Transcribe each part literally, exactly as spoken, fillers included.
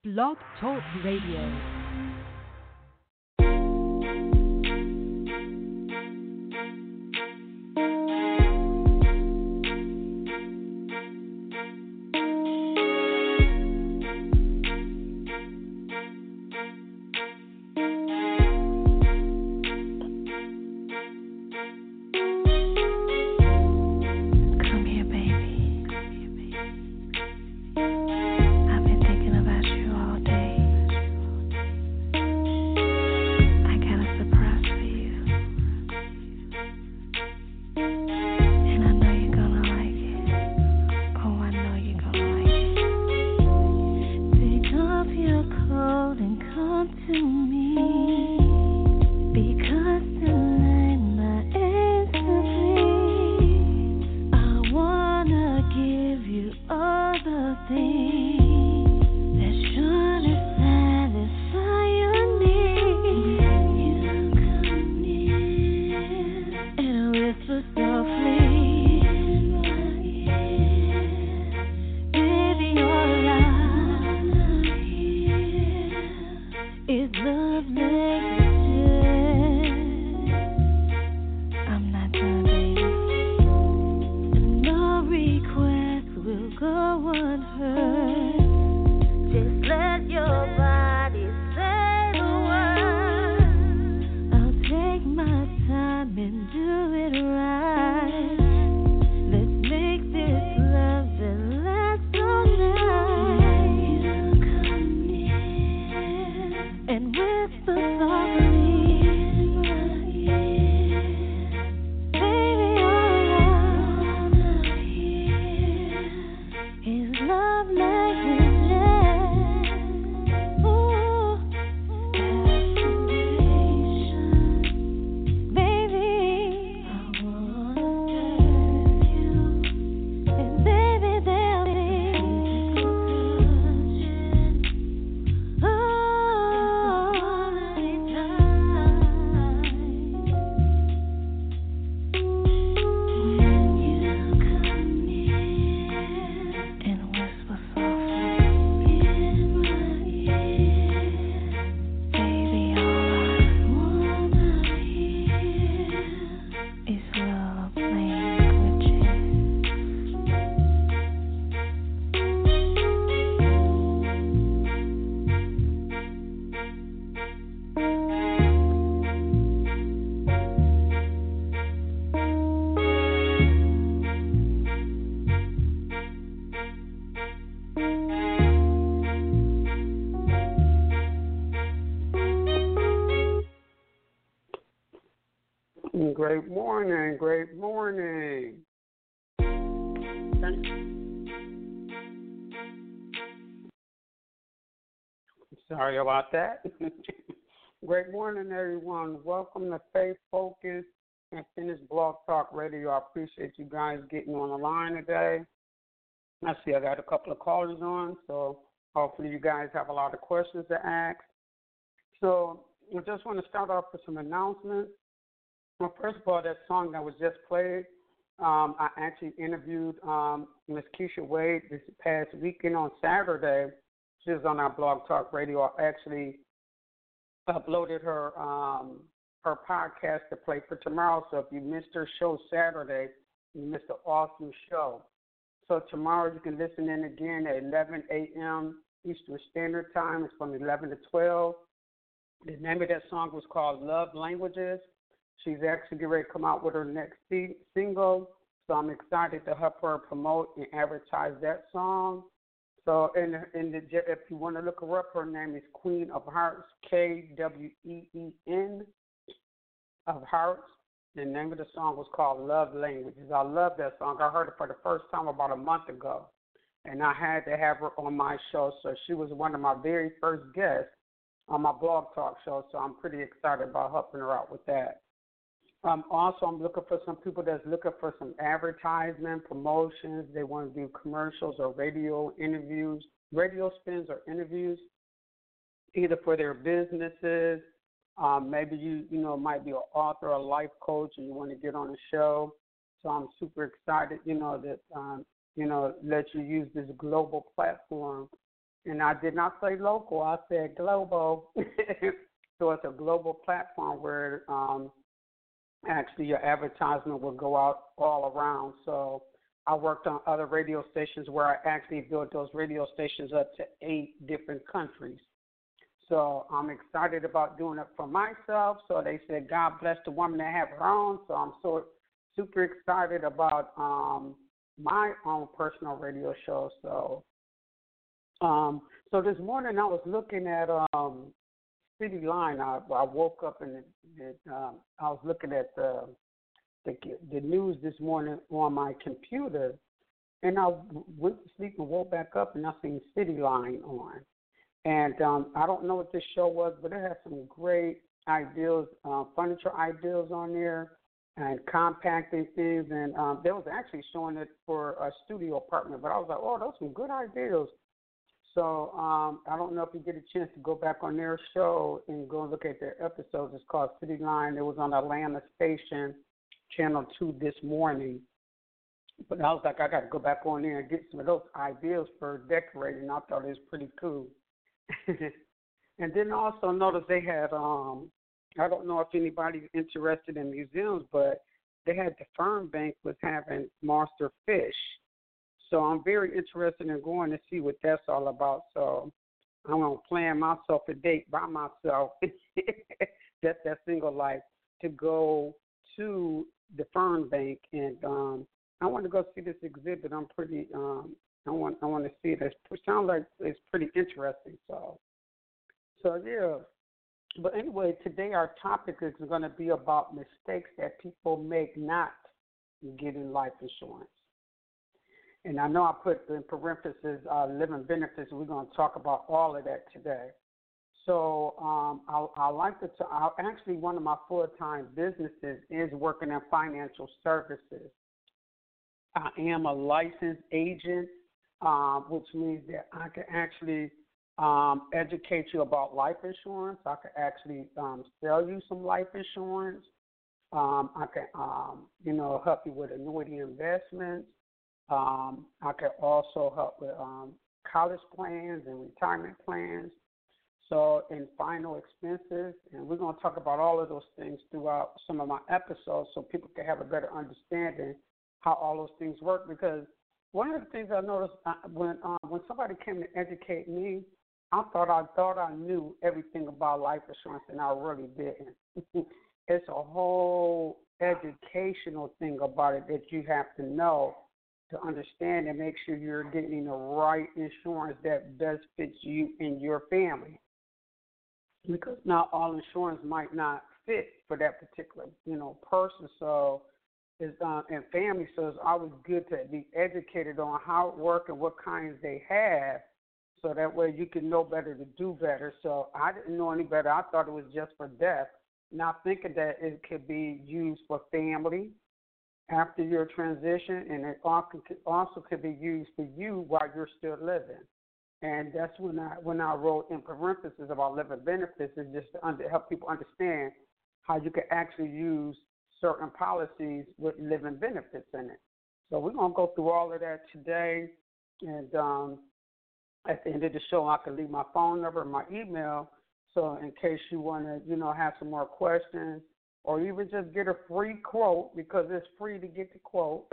Blog Talk Radio. Great morning, great morning. Sorry about that. Great morning, everyone. Welcome to Faith Focus and Finish Blog Talk Radio. I appreciate you guys getting on the line today. I see I got a couple of callers on, so hopefully you guys have a lot of questions to ask. So I just want to start off with some announcements. Well, first of all, that song that was just played, um, I actually interviewed um, Miss Keisha Wade this past weekend on Saturday. She was on our Blog Talk Radio. I actually uploaded her um, her podcast to play for tomorrow. So if you missed her show Saturday, you missed an awesome show. So tomorrow you can listen in again at eleven a.m. Eastern Standard Time. It's from eleven to twelve. The name of that song was called Love Languages. She's actually getting ready to come out with her next single, so I'm excited to help her promote and advertise that song. So, in the, in the, if you want to look her up, her name is Queen of Hearts, K W E E N of Hearts. The name of the song was called Love Languages. I love that song. I heard it for the first time about a month ago, and I had to have her on my show. So she was one of my very first guests on my Blog Talk show. So I'm pretty excited about helping her out with that. Um, also, I'm looking for some people that's looking for some advertisement, promotions. They want to do commercials or radio interviews, radio spins or interviews, either for their businesses. Um, maybe you, you know, might be an author or a life coach and you want to get on a show. So I'm super excited, you know, that, um, you know, let you use this global platform And I did not say local, I said global. So it's a global platform where um, actually your advertisement will go out all around. So I worked on other radio stations where I actually built those radio stations up to eight different countries. So I'm excited about doing it for myself. So they said, God bless the woman that have her own. So I'm so super excited about um, my own personal radio show. So, um, so this morning I was looking at um, City Line. I, I woke up and it, it, um, I was looking at the, the the news this morning on my computer, and I went to sleep and woke back up and I seen City Line on. And um, I don't know what this show was, but it had some great ideas, uh, furniture ideas on there, and compacting things. And um, they was actually showing it for a studio apartment. But I was like, oh, those are some good ideas. So um, I don't know if you get a chance to go back on their show and go and look at their episodes. It's called City Line. It was on Atlanta Station, Channel two this morning. But I was like, I got to go back on there and get some of those ideas for decorating. I thought it was pretty cool. And then also notice they had, um, I don't know if anybody's interested in museums, but they had the Fern Bank was having monster fish. So I'm very interested in going to see what that's all about. So I'm going to plan myself a date by myself, just that single life, to go to the Fern Bank. And um, I want to go see this exhibit. I'm pretty, um, I want I want to see it. It sounds like it's pretty interesting. So, so yeah. But anyway, today our topic is going to be about mistakes that people make not getting life insurance. And I know I put in parentheses uh, living benefits. We're going to talk about all of that today. So um, I, I like to talk, actually one of my full-time businesses is working in financial services. I am a licensed agent, uh, which means that I can actually um, educate you about life insurance. I can actually um, sell you some life insurance. Um, I can, um, you know, help you with annuity investments. Um, I can also help with um, college plans and retirement plans. So, and final expenses. And we're going to talk about all of those things throughout some of my episodes so people can have a better understanding how all those things work. Because one of the things I noticed uh, when um, when somebody came to educate me, I thought I thought I knew everything about life insurance, and I really didn't. It's a whole educational thing about it that you have to know to understand and make sure you're getting the right insurance that best fits you and your family. Because not all insurance might not fit for that particular, you know, person. So it's uh, and family. So it's always good to be educated on how it works and what kinds they have, so that way you can know better to do better. So I didn't know any better. I thought it was just for death, not thinking that it could be used for family after your transition, and it also could be used for you while you're still living. And that's when I when I wrote in parentheses about living benefits, is just to under, help people understand how you can actually use certain policies with living benefits in it. So we're going to go through all of that today. And um, at the end of the show, I can leave my phone number and my email. So in case you want to, you know, have some more questions, or even just get a free quote, because it's free to get the quote.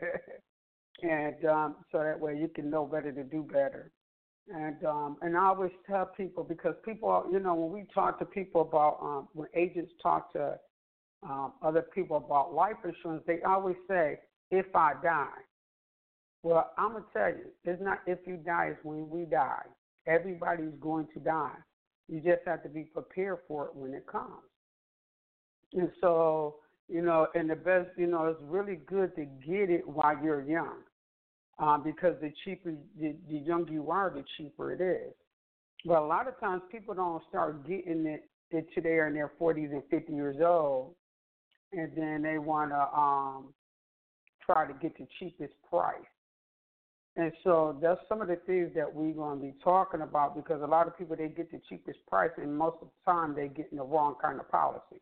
And um, so that way you can know better to do better. And um, and I always tell people, because people, you know, when we talk to people about, um, when agents talk to um, other people about life insurance, they always say, if I die. Well, I'm going to tell you, it's not if you die, it's when we die. Everybody's going to die. You just have to be prepared for it when it comes. And so, you know, and the best, you know, it's really good to get it while you're young. Um, because the cheaper, the, the younger you are, the cheaper it is. But a lot of times people don't start getting it until they're in their forties and fifty years old, and then they want to um, try to get the cheapest price. And so that's some of the things that we're going to be talking about, because a lot of people, they get the cheapest price, and most of the time they get in the wrong kind of policy.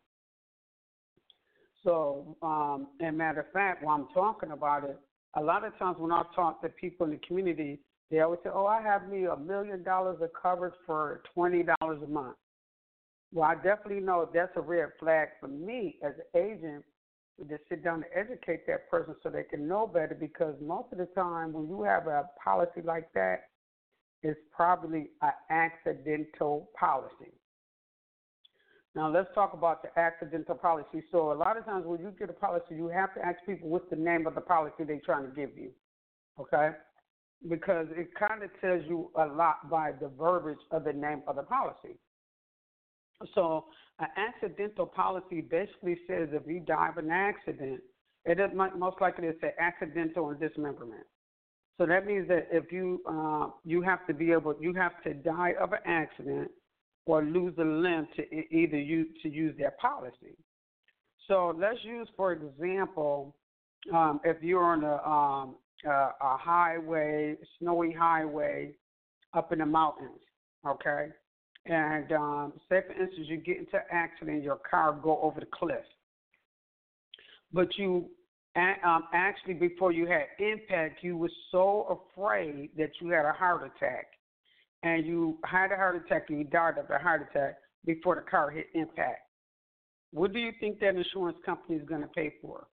So, um, and matter of fact, while I'm talking about it, a lot of times when I talk to people in the community, They always say, oh, I have me a million dollars of coverage for twenty dollars a month. Well, I definitely know that's a red flag for me as an agent to sit down and educate that person so they can know better, because most of the time when you have a policy like that, it's probably an accidental policy. Now, let's talk about the accidental policy. So a lot of times when you get a policy, you have to ask people what's the name of the policy they're trying to give you, okay? Because it kind of tells you a lot by the verbiage of the name of the policy. So an accidental policy basically says if you die of an accident, it is most likely to say accidental and dismemberment. So that means that if you uh, you have to be able, you have to die of an accident or lose a limb to either use to use their policy. So let's use, for example, um, if you're on a, um, a a highway, snowy highway, up in the mountains, okay, and um, say for instance you get into an accident, your car go over the cliff, but you um, actually before you had impact, you were so afraid that you had a heart attack. And you had a heart attack and you died of a heart attack before the car hit impact. What do you think that insurance company is going to pay for?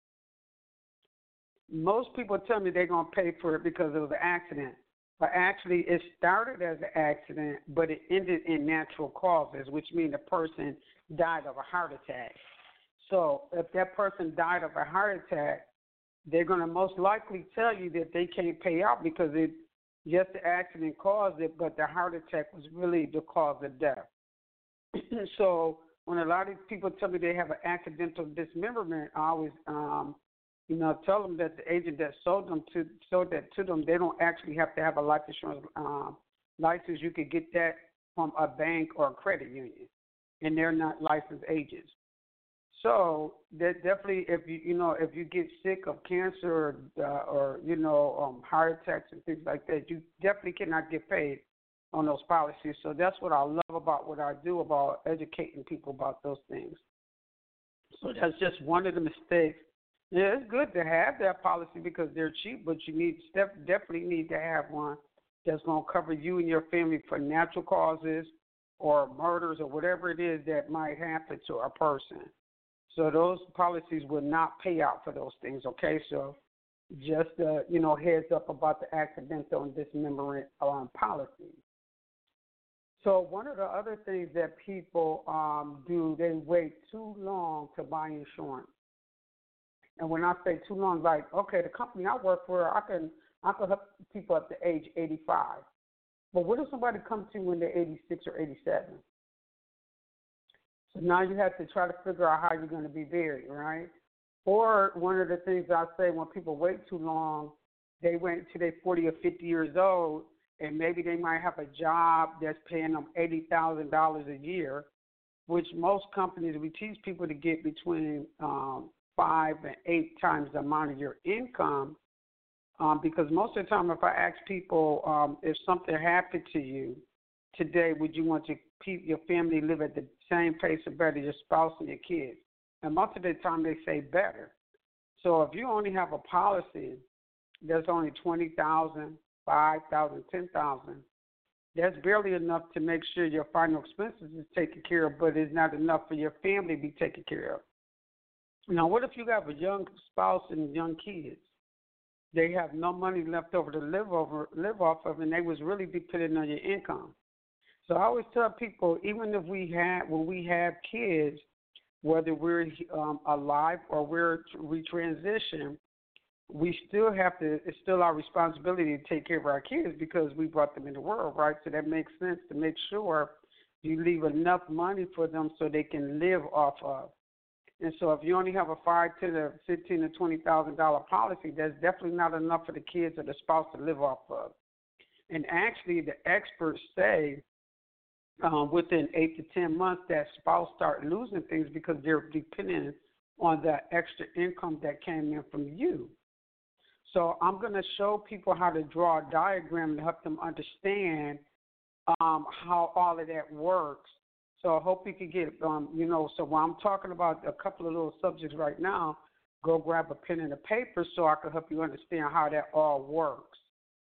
Most people tell me they're going to pay for it because it was an accident. But actually, it started as an accident, but it ended in natural causes, which means the person died of a heart attack. So if that person died of a heart attack, they're going to most likely tell you that they can't pay out because it yes, the accident caused it, but the heart attack was really the cause of death. So when a lot of people tell me they have an accidental dismemberment, I always, um, you know, tell them that the agent that sold them to sold that to them, they don't actually have to have a life insurance um, license. You could get that from a bank or a credit union, and they're not licensed agents. So that definitely, if you you know if you get sick of cancer or, uh, or you know um, heart attacks and things like that, you definitely cannot get paid on those policies. So that's what I love about what I do about educating people about those things. So that's just one of the mistakes. Yeah, it's good to have that policy because they're cheap, but you need definitely need to have one that's going to cover you and your family for natural causes or murders or whatever it is that might happen to a person. So those policies will not pay out for those things, okay? So just, uh, you know, heads up about the accidental and dismemberment um, policy. So one of the other things that people um, do, they wait too long to buy insurance. And when I say too long, like, okay, the company I work for, I can I can help people up to age eighty-five. But what if somebody comes to you when they're eighty-six or eighty-seven? So now you have to try to figure out how you're going to be buried, right? Or one of the things I say when people wait too long, they wait until they're forty or fifty years old, and maybe they might have a job that's paying them eighty thousand dollars a year, which most companies, we teach people to get between um, five and eight times the amount of your income, um, because most of the time if I ask people um, if something happened to you today, would you want your, your family live at the same pace or better, your spouse and your kids? And most of the time they say better. So if you only have a policy that's only twenty thousand dollars, five thousand dollars, ten thousand dollars, that's barely enough to make sure your final expenses is taken care of, but it's not enough for your family to be taken care of. Now, what if you have a young spouse and young kids? They have no money left over to live over, live off of, and they was really dependent on your income. So I always tell people, even if we have, when we have kids, whether we're um, alive or we're we transition, we still have to. It's still our responsibility to take care of our kids because we brought them in the world, right? So that makes sense to make sure you leave enough money for them so they can live off of. And so if you only have a five to the fifteen to twenty thousand dollar policy, that's definitely not enough for the kids or the spouse to live off of. And actually, the experts say um, within eight to ten months, that spouse start losing things because they're dependent on the extra income that came in from you. So I'm going to show people how to draw a diagram to help them understand um, how all of that works. So I hope you can get, um, you know, so while I'm talking about a couple of little subjects right now, go grab a pen and a paper so I can help you understand how that all works.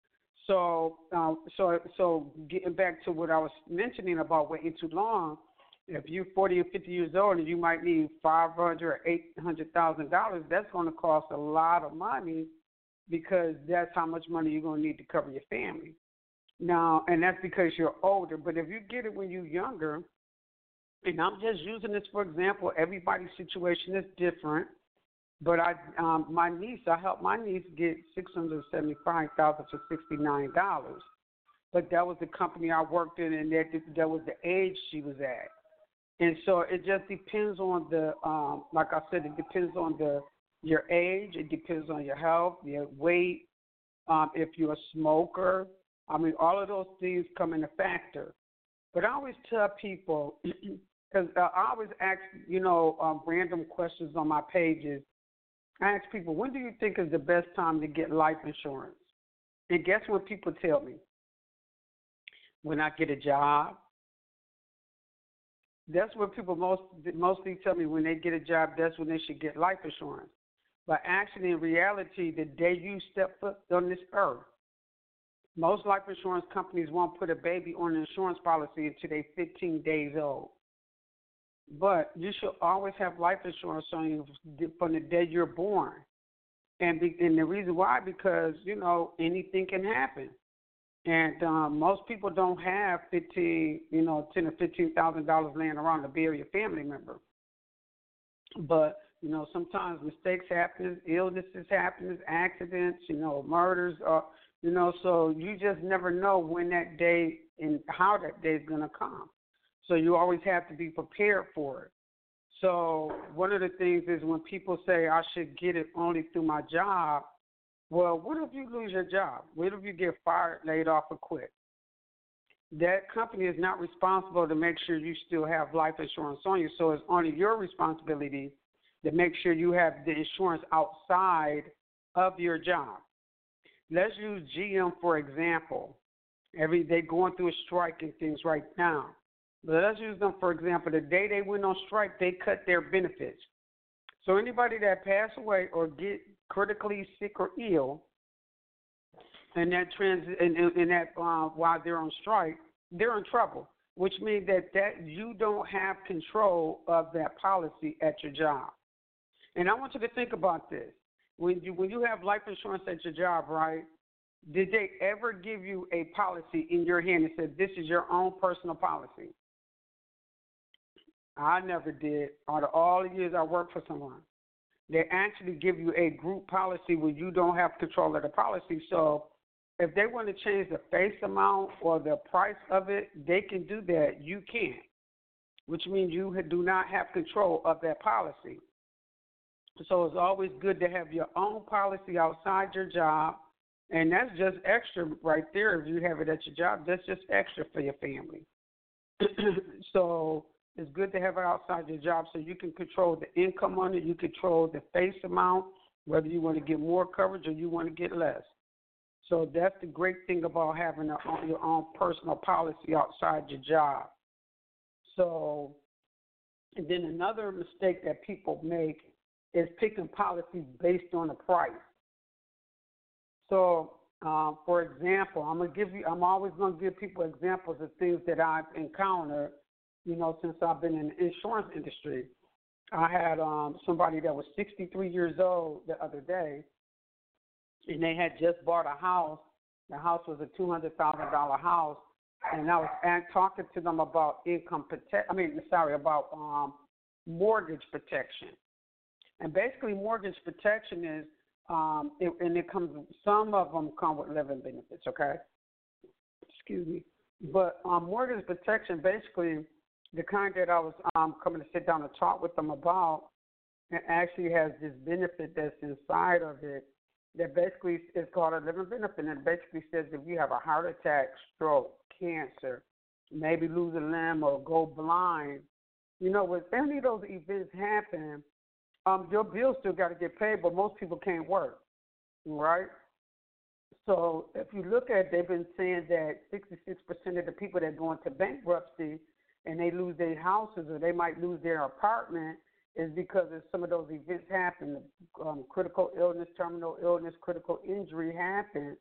So, um, so, so getting back to what I was mentioning about waiting too long, if you're forty or fifty years old and you might need five hundred or eight hundred thousand dollars, that's going to cost a lot of money because that's how much money you're going to need to cover your family. Now, and that's because you're older. But if you get it when you're younger, and I'm just using this for example, everybody's situation is different. But I, um, my niece, I helped my niece get six hundred seventy-five thousand dollars for sixty-nine dollars. But that was the company I worked in, and that that was the age she was at. And so it just depends on the, um, like I said, it depends on the your age. It depends on your health, your weight, um, if you're a smoker. I mean, all of those things come into factor. But I always tell people, because uh, I always ask, you know, um, random questions on my pages. I ask people, when do you think is the best time to get life insurance? And guess what people tell me? When I get a job. That's what people most mostly tell me when they get a job, that's when they should get life insurance. But actually, in reality, the day you step foot on this earth, most life insurance companies won't put a baby on an insurance policy until they're fifteen days old. But you should always have life insurance on you from the day you're born. And, be, and the reason why, because, you know, anything can happen. And um, most people don't have fifteen, you know, ten or fifteen thousand dollars laying around to bury a family member. But you know, sometimes mistakes happen, illnesses happen, accidents, you know, murders, or you know, so you just never know when that day and how that day is going to come. So you always have to be prepared for it. So one of the things is when people say I should get it only through my job. Well, what if you lose your job? What if you get fired, laid off, or quit? That company is not responsible to make sure you still have life insurance on you. So it's only your responsibility to make sure you have the insurance outside of your job. Let's use G M for example. Every they're going through a strike and things right now. But let's use them for example. The day they went on strike, they cut their benefits. So anybody that pass away or get critically sick or ill, and that trans and, and that uh, while they're on strike, they're in trouble. Which means that, that you don't have control of that policy at your job. And I want you to think about this: when you when you have life insurance at your job, right? Did they ever give you a policy in your hand that said this is your own personal policy? I never did. Out of all the years I worked for someone, they actually give you a group policy where you don't have control of the policy. So if they want to change the face amount or the price of it, they can do that. You can't, which means you do not have control of that policy. So it's always good to have your own policy outside your job, and that's just extra right there. If you have it at your job, that's just extra for your family. So it's good to have it outside your job so you can control the income on it. You control the face amount, whether you want to get more coverage or you want to get less. So that's the great thing about having a, your own personal policy outside your job. So, and then another mistake that people make is picking policies based on the price. So, um, for example, I'm gonna give you. I'm always gonna give people examples of things that I've encountered. You know, since I've been in the insurance industry, I had um, somebody that was sixty-three years old the other day, and they had just bought a house. The house was a two hundred thousand dollar house, and I was talking to them about income protect. I mean, sorry, about um, mortgage protection. And basically, mortgage protection is, um, it, and it comes. Some of them come with living benefits. Okay, excuse me. But um, mortgage protection, basically, the kind that I was um, coming to sit down and talk with them about, it actually has this benefit that's inside of it that basically is called a living benefit. And it basically says if you have a heart attack, stroke, cancer, maybe lose a limb or go blind, you know, when any of those events happen, um, your bills still got to get paid, but most people can't work, right? So if you look at, they've been saying that sixty-six percent of the people that go into bankruptcy and they lose their houses or they might lose their apartment is because of some of those events happen. Um, critical illness, terminal illness, critical injury happen.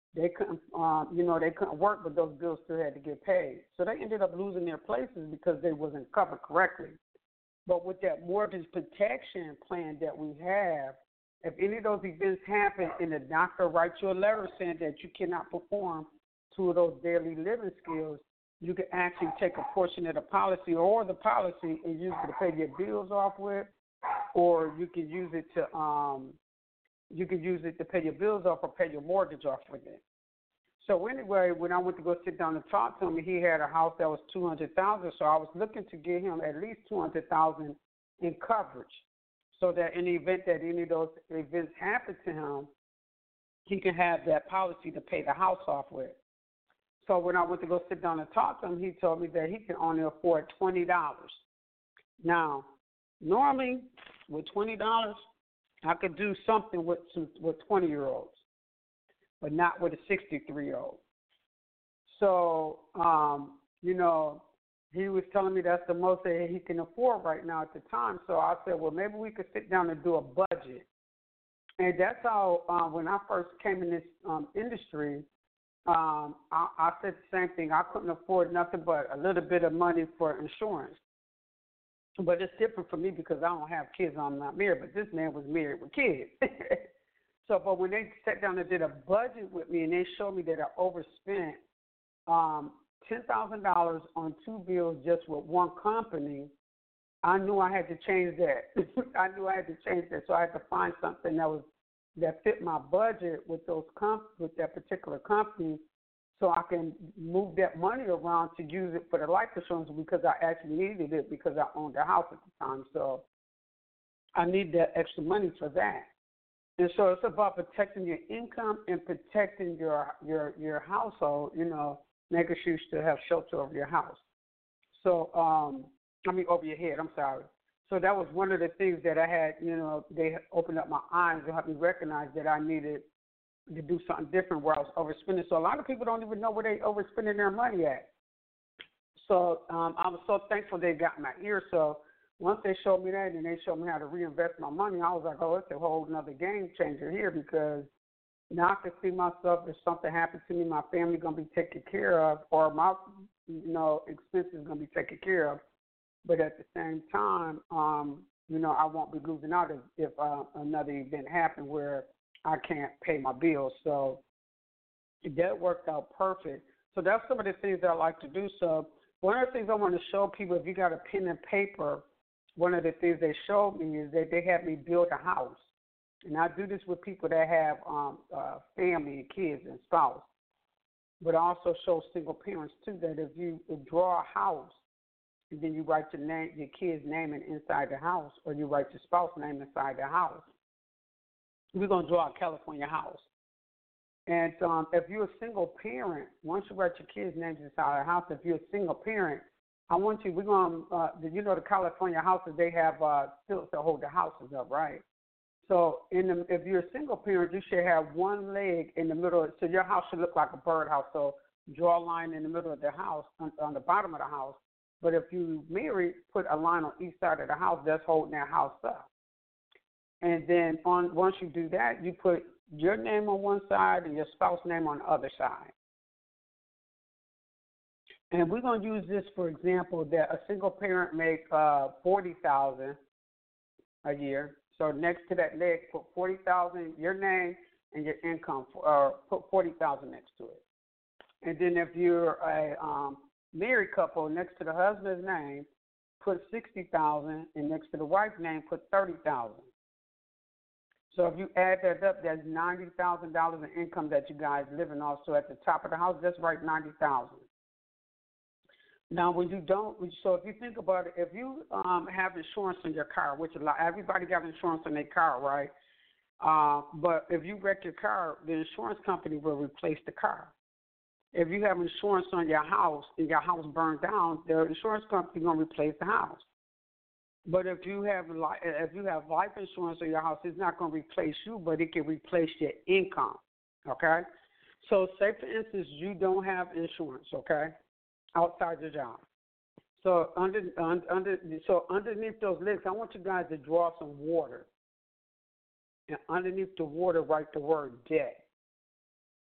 They couldn't, um, you know, they couldn't work, but those bills still had to get paid. So they ended up losing their places because they wasn't covered correctly. But with that mortgage protection plan that we have, if any of those events happen and the doctor writes you a letter saying that you cannot perform two of those daily living skills, you can actually take a portion of the policy or the policy and use it to pay your bills off with, or you can use it to um, you can use it to pay your bills off or pay your mortgage off with it. So anyway, when I went to go sit down and talk to him, he had a house that was two hundred thousand dollars, so I was looking to get him at least two hundred thousand dollars in coverage so that in the event that any of those events happen to him, he can have that policy to pay the house off with. So when I went to go sit down and talk to him, he told me that he can only afford twenty dollars. Now, normally with twenty dollars, I could do something with some with twenty-year-olds, but not with a sixty-three-year-old. So, um, you know, he was telling me that's the most that he can afford right now at the time. So I said, well, maybe we could sit down and do a budget. And that's how, uh, when I first came in this um, industry, um, I, I said the same thing. I couldn't afford nothing but a little bit of money for insurance. But it's different for me because I don't have kids. I'm not married. But this man was married with kids. So, but when they sat down and did a budget with me and they showed me that I overspent um, ten thousand dollars on two bills just with one company, I knew I had to change that. I knew I had to change that. So I had to find something that was that fit my budget with those comp- with that particular company, so I can move that money around to use it for the life insurance because I actually needed it because I owned a house at the time. So I need that extra money for that. And so it's about protecting your income and protecting your your your household, you know, making sure you still have shelter over your house. So, um, I mean, over your head, I'm sorry. So that was one of the things that I had, you know, they opened up my eyes and helped me recognize that I needed to do something different where I was overspending. So a lot of people don't even know where they overspending their money at. So um, I was so thankful they got in my ear. So once they showed me that and they showed me how to reinvest my money, I was like, oh, it's a whole another game changer here because now I can see myself if something happens to me, my family going to be taken care of or my, you know, expenses going to be taken care of. But at the same time, um, you know, I won't be losing out if, if uh, another event happened where I can't pay my bills. So that worked out perfect. So that's some of the things that I like to do. So one of the things I want to show people, if you got a pen and paper, one of the things they showed me is that they had me build a house. And I do this with people that have um, uh, family and kids and spouse. But I also show single parents, too, that if you draw a house, and then you write your name, your kid's name inside the house, or you write your spouse's name inside the house. We're going to draw a California house. And um, if you're a single parent, once you write your kid's names inside the house, if you're a single parent, I want you, we're going to, uh, you know, the California houses, they have uh, stilts to hold the houses up, right? So in the, if you're a single parent, you should have one leg in the middle. So your house should look like a birdhouse. So draw a line in the middle of the house, on, on the bottom of the house. But if you married, put a line on each side of the house that's holding that house up. And then on once you do that, you put your name on one side and your spouse's name on the other side. And we're going to use this, for example, that a single parent make uh, forty thousand dollars a year. So next to that leg, put forty thousand dollars, your name and your income, or put forty thousand dollars next to it. And then if you're a um, married couple, next to the husband's name, put sixty thousand dollars, and next to the wife's name, put thirty thousand dollars. So if you add that up, that's ninety thousand dollars in income that you guys living off. So at the top of the house, just write ninety thousand dollars. Now, when you don't, so if you think about it, if you um, have insurance on your car, which a lot, everybody got insurance on their car, right? Uh, but if you wreck your car, the insurance company will replace the car. If you have insurance on your house and your house burned down, the insurance company is going to replace the house. But if you have if you have life insurance on your house, it's not going to replace you, but it can replace your income. Okay. So, say for instance, you don't have insurance. Okay, outside your job. So under under so underneath those legs, I want you guys to draw some water, and underneath the water, write the word debt.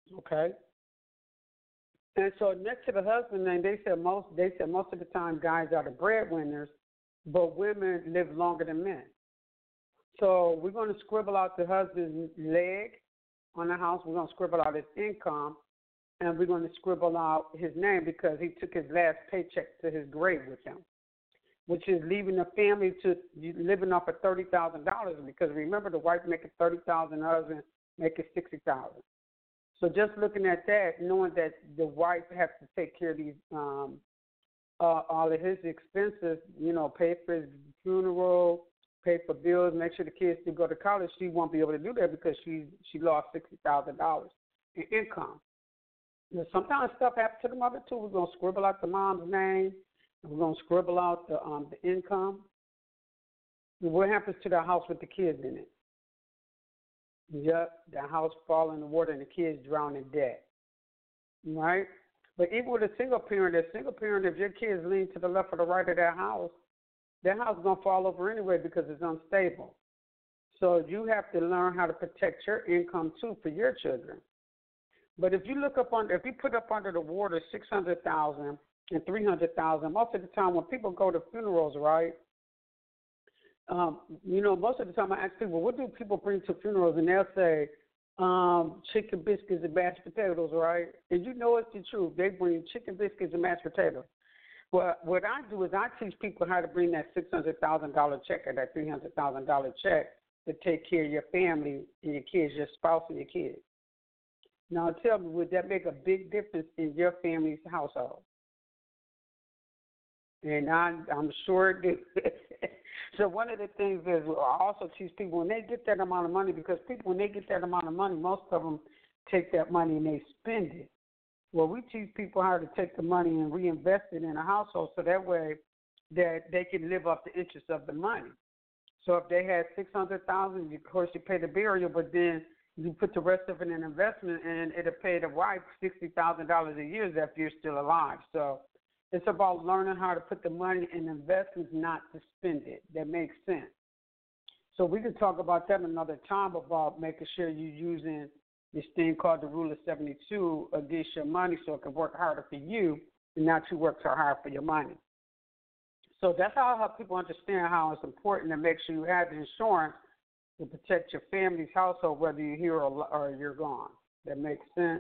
Okay. And so next to the husband name, they said most they said most of the time guys are the breadwinners, but women live longer than men. So we're going to scribble out the husband's leg on the house. We're going to scribble out his income, and we're going to scribble out his name because he took his last paycheck to his grave with him, which is leaving the family to living off of thirty thousand dollars. Because remember, the wife making thirty thousand, the husband making sixty thousand. So just looking at that, knowing that the wife has to take care of these um, uh, all of his expenses, you know, pay for his funeral, pay for bills, make sure the kids do go to college, she won't be able to do that because she she lost sixty thousand dollars in income. You know, sometimes stuff happens to the mother too. We're gonna scribble out the mom's name, and we're gonna scribble out the um the income. And what happens to the house with the kids in it? Yep, the house fall in the water and the kids drown in debt. Right? But even with a single parent, a single parent, if your kids lean to the left or the right of that house, that house is going to fall over anyway because it's unstable. So you have to learn how to protect your income, too, for your children. But if you look up under, if you put up under the water six hundred thousand dollars and three hundred thousand dollars, most of the time when people go to funerals, right, um, you know, most of the time I ask people, what do people bring to funerals? And they'll say, um, chicken biscuits and mashed potatoes, right? And you know it's the truth. They bring chicken biscuits and mashed potatoes. Well, what I do is I teach people how to bring that six hundred thousand dollars check or that three hundred thousand dollars check to take care of your family and your kids, your spouse and your kids. Now, tell me, would that make a big difference in your family's household? And I, I'm sure it did. So one of the things is I also teach people when they get that amount of money, because people, when they get that amount of money, most of them take that money and they spend it. Well, we teach people how to take the money and reinvest it in a household so that way that they can live up the interest of the money. So if they had six hundred thousand dollars, of course you pay the burial, but then you put the rest of it in investment and it'll pay the wife sixty thousand dollars a year after you're still alive. So it's about learning how to put the money in investments, not to spend it. That makes sense. So we can talk about that another time about making sure you're using this thing called the Rule of seventy-two against your money so it can work harder for you and not you work so hard for your money. So that's how I help people understand how it's important to make sure you have the insurance to protect your family's household, whether you're here or, or you're gone. That makes sense.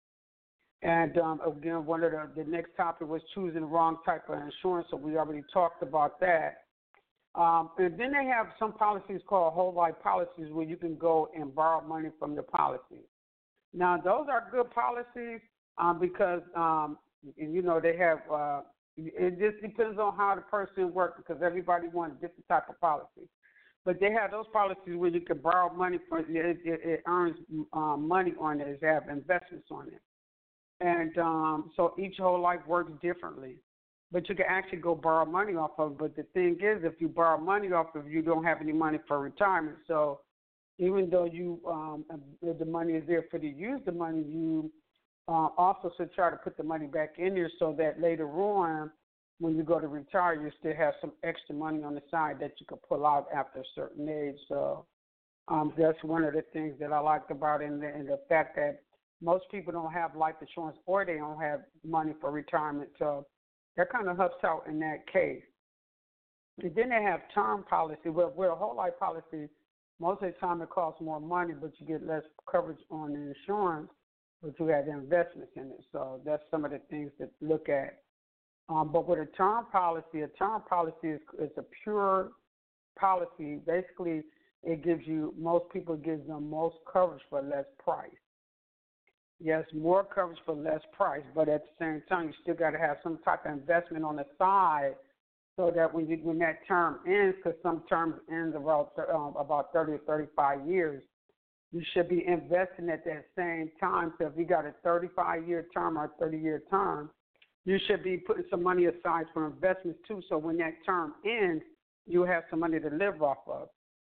And, um, again, one of the, the next topic was choosing the wrong type of insurance, so we already talked about that. Um, and then they have some policies called whole life policies where you can go and borrow money from the policy. Now, those are good policies um, because, um, you know, they have uh, – it just depends on how the person works because everybody wants a different type of policy. But they have those policies where you can borrow money from it, it, it earns um, money on it, it has investments on it. And um, so each whole life works differently. But you can actually go borrow money off of it. But the thing is, if you borrow money off of it, you don't have any money for retirement. So even though you um, the money is there for you to use the money, you uh, also should try to put the money back in there so that later on, when you go to retire, you still have some extra money on the side that you can pull out after a certain age. So um, that's one of the things that I liked about it, and the, and the fact that most people don't have life insurance or they don't have money for retirement. So that kind of helps out in that case. And then they have term policy. Well, with a whole life policy, most of the time it costs more money, but you get less coverage on the insurance, but you have investments in it. So that's some of the things to look at. Um, but with a term policy, a term policy is, is a pure policy. Basically, it gives you, most people gives them most coverage for less price. Yes, more coverage for less price, but at the same time, you still got to have some type of investment on the side so that when you when that term ends, because some terms end about um, about thirty or thirty-five years, you should be investing at that same time. So if you got a thirty-five year term or a thirty year term, you should be putting some money aside for investments too. So when that term ends, you have some money to live off of.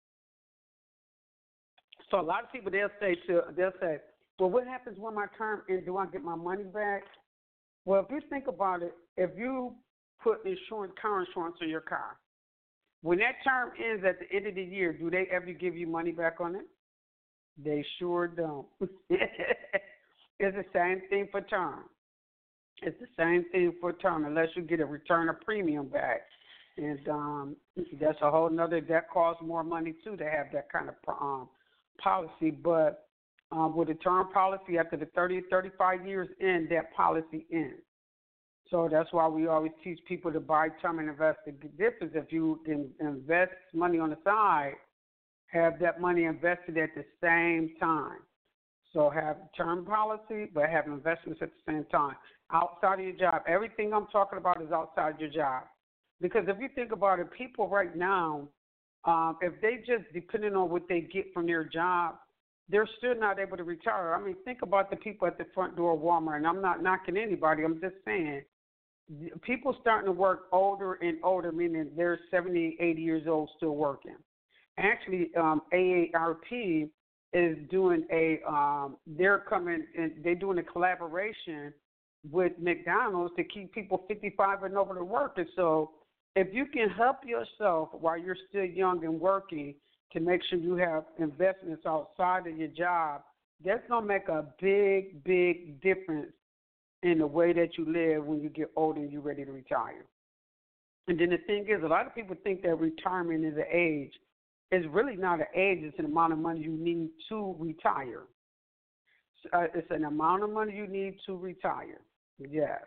So a lot of people they'll say to they'll say, well, what happens when my term ends? Do I get my money back? Well, if you think about it, if you put insurance, car insurance on your car, when that term ends at the end of the year, do they ever give you money back on it? They sure don't. It's the same thing for term. It's the same thing for term, unless you get a return of premium back. And um, that's a whole nother, that costs more money too to have that kind of um, policy. But um, with a term policy, after the thirty, thirty-five years in, that policy ends. So that's why we always teach people to buy term and invest. The difference, if you can invest money on the side, have that money invested at the same time. So have term policy, but have investments at the same time. Outside of your job. Everything I'm talking about is outside your job. Because if you think about it, people right now, um, if they just depending on what they get from their job, they're still not able to retire. I mean, think about the people at the front door of Walmart, and I'm not knocking anybody. I'm just saying people starting to work older and older, meaning they're seventy, eighty years old still working. Actually, um, A A R P is doing a, um, they're coming, and they're doing a collaboration with McDonald's to keep people fifty-five and over to work. And so if you can help yourself while you're still young and working to make sure you have investments outside of your job, that's going to make a big, big difference in the way that you live when you get older and you're ready to retire. And then the thing is, a lot of people think that retirement is an age. It's really not an age. It's an amount of money you need to retire. Uh, it's an amount of money you need to retire. Yes.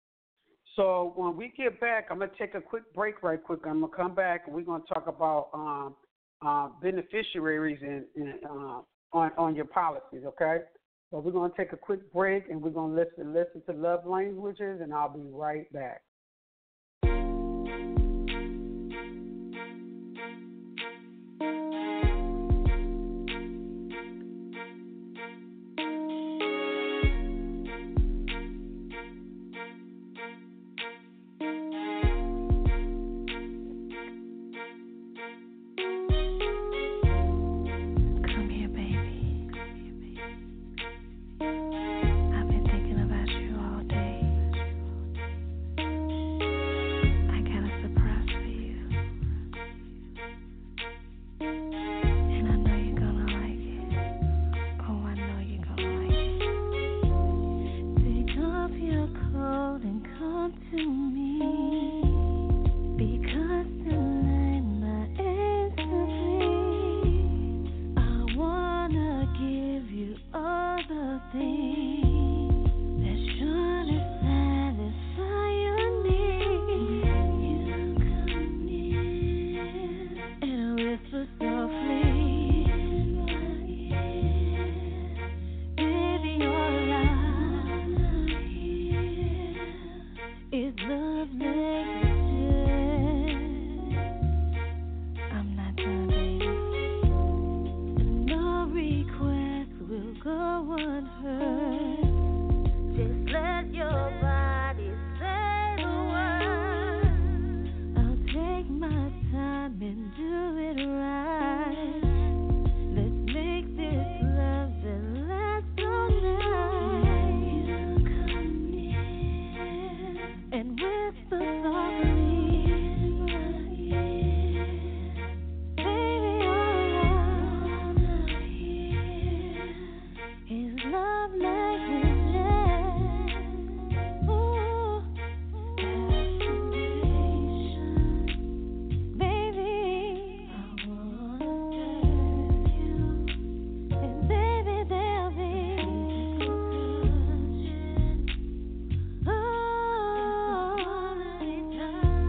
So when we get back, I'm going to take a quick break right quick. I'm going to come back, and we're going to talk about um, uh, beneficiaries and, and uh, on, on your policies, okay? So we're going to take a quick break, and we're going to listen, listen to love languages, and I'll be right back. Time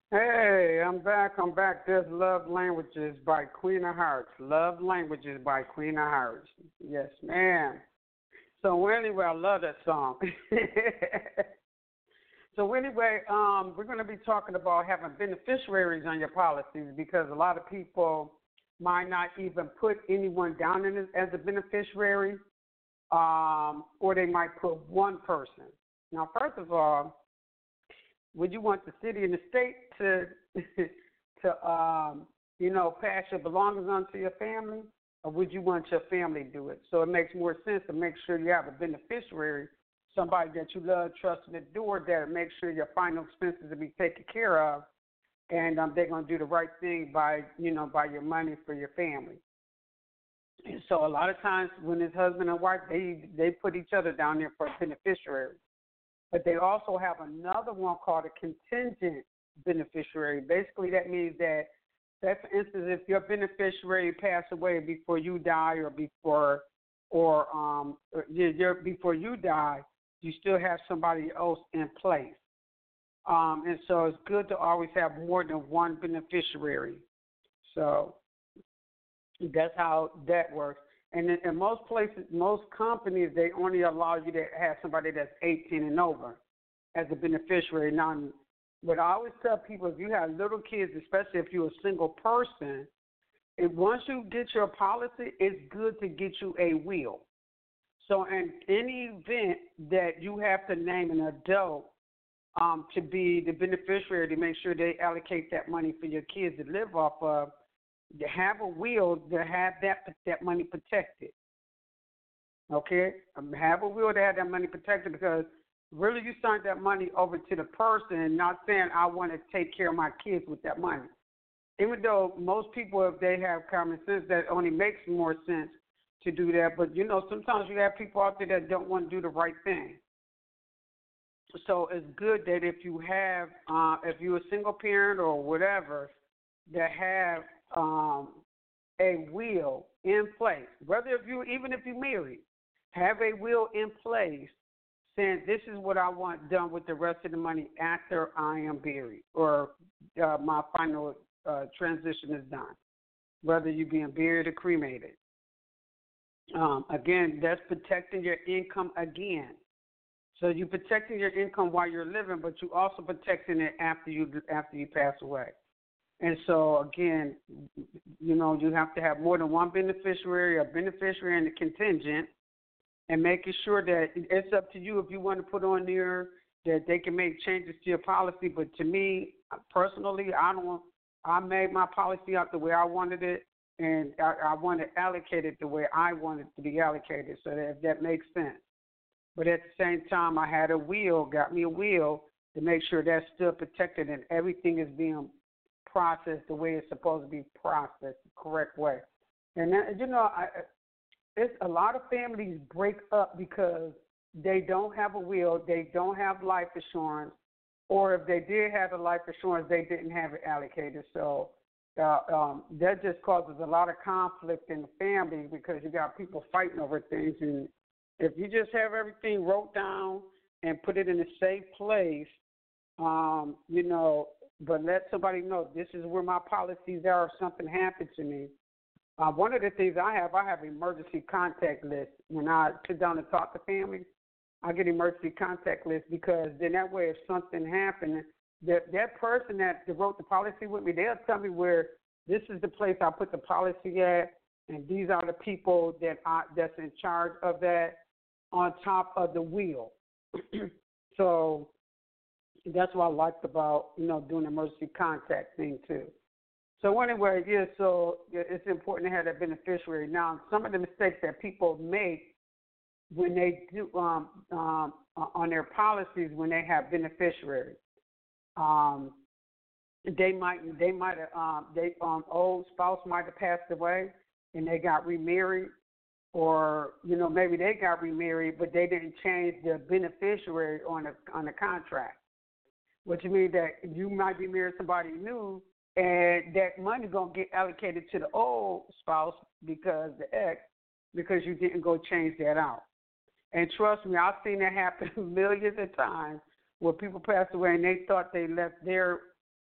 Hey, I'm back. I'm back. There's Love Languages by Queen of Hearts. Love Languages by Queen of Hearts. Yes, ma'am. So anyway, I love that song. So anyway, um, we're going to be talking about having beneficiaries on your policies because a lot of people might not even put anyone down in it as a beneficiary, um, or they might put one person. Now, first of all, would you want the city and the state to to um, you know pass your belongings on to your family, or would you want your family to do it? So it makes more sense to make sure you have a beneficiary, somebody that you love, trust, and adore, that makes sure your final expenses will be taken care of, and um, they're going to do the right thing by you know by your money for your family. And so a lot of times when it's husband and wife, they they put each other down there for a beneficiary. But they also have another one called a contingent beneficiary. Basically, that means that, that for instance, if your beneficiary passed away before you die, or before, or um, or you're, before you die, you still have somebody else in place. Um, and so it's good to always have more than one beneficiary. So that's how that works. And in, in most places, most companies, they only allow you to have somebody that's eighteen and over as a beneficiary. Now, what I always tell people, if you have little kids, especially if you're a single person, if once you get your policy, it's good to get you a will. So in any event that you have to name an adult um, to be the beneficiary to make sure they allocate that money for your kids to live off of, you have a will to have that that money protected. Okay? Um, have a will to have that money protected because really you signed that money over to the person, not saying I want to take care of my kids with that money. Even though most people, if they have common sense, that only makes more sense to do that. But, you know, sometimes you have people out there that don't want to do the right thing. So it's good that if you have, uh, if you're a single parent or whatever, that have um, a will in place, whether if you, even if you're married, have a will in place saying this is what I want done with the rest of the money after I am buried or uh, my final uh, transition is done, whether you're being buried or cremated. Um, again, that's protecting your income again. So you're protecting your income while you're living, but you're also protecting it after you after you pass away. And so, again, you know, you have to have more than one beneficiary, a beneficiary and a contingent, and making sure that it's up to you if you want to put on there that they can make changes to your policy. But to me, personally, I don't. I made my policy out the way I wanted it, and I, I want to allocate it the way I want it to be allocated, so that if that makes sense. But at the same time, I had a will, got me a will to make sure that's still protected and everything is being processed the way it's supposed to be processed, the correct way. And, that, you know, I, it's a lot of families break up because they don't have a will, they don't have life insurance, or if they did have the life insurance, they didn't have it allocated. So uh, um, that just causes a lot of conflict in the family because you got people fighting over things. And if you just have everything wrote down and put it in a safe place, um, you know, but let somebody know this is where my policies are if something happens to me. Uh, one of the things I have, I have an emergency contact list. When I sit down and talk to families, I get emergency contact list because then that way if something happens, that, that person that wrote the policy with me, they'll tell me where this is the place I put the policy at, and these are the people that I, that's in charge of that on top of the will. So that's what I liked about, you know, doing the emergency contact thing too. So anyway, yeah, so it's important to have that beneficiary. Now, some of the mistakes that people make when they do um, um, on their policies when they have beneficiaries, um, they might they might have um, they um, old spouse might have passed away and they got remarried, or you know maybe they got remarried but they didn't change the beneficiary on the on the contract, which means that you might be married to somebody new and that money gonna get allocated to the old spouse because the ex because you didn't go change that out. And trust me, I've seen that happen millions of times where people pass away and they thought they left their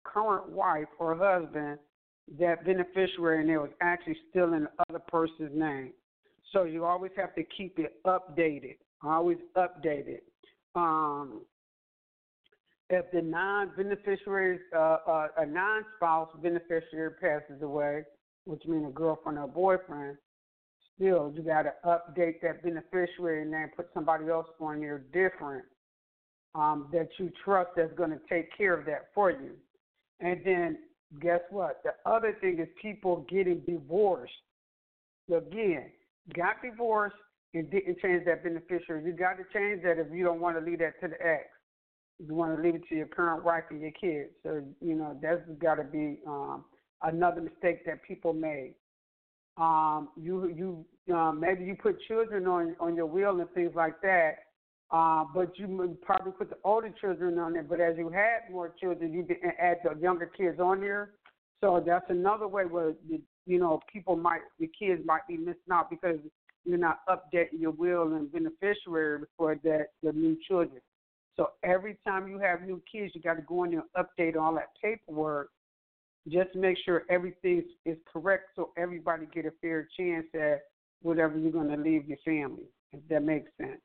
current wife or husband that beneficiary and it was actually still in the other person's name. So you always have to keep it updated. Always update it. Um, if the non-beneficiary, uh, uh, a non-spouse beneficiary passes away, which means a girlfriend or boyfriend, still you got to update that beneficiary and then put somebody else on there different um, that you trust that's going to take care of that for you. And then guess what? The other thing is people getting divorced. Again, got divorced and didn't change that beneficiary. You got to change that if you don't want to leave that to the ex. You want to leave it to your current wife and your kids. So, you know, that's got to be um, another mistake that people made. Um, you you uh, maybe you put children on on your will and things like that, uh, but you probably put the older children on there. But as you had more children, you didn't add the younger kids on there. So that's another way where you, you know people might the kids might be missing out because you're not updating your will and beneficiary for that the new children. So every time you have new kids, you got to go in there and update all that paperwork. Just make sure everything is correct so everybody get a fair chance at whatever you're going to leave your family, if that makes sense.